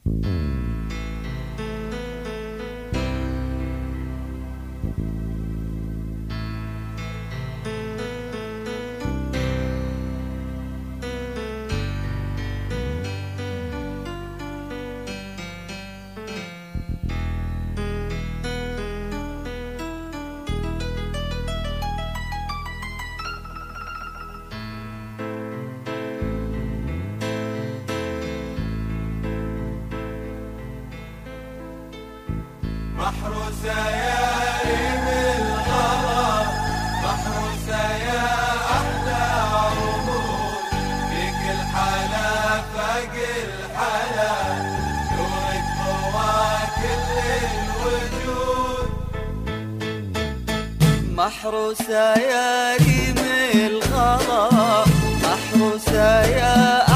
محروسة يا ريم الغرام، محروسة يا أحلى عمود، فيك الحلا فاق الحلا، نورك ضوى كل الوجود. محروسة يا ريم الغرام، محروسة يا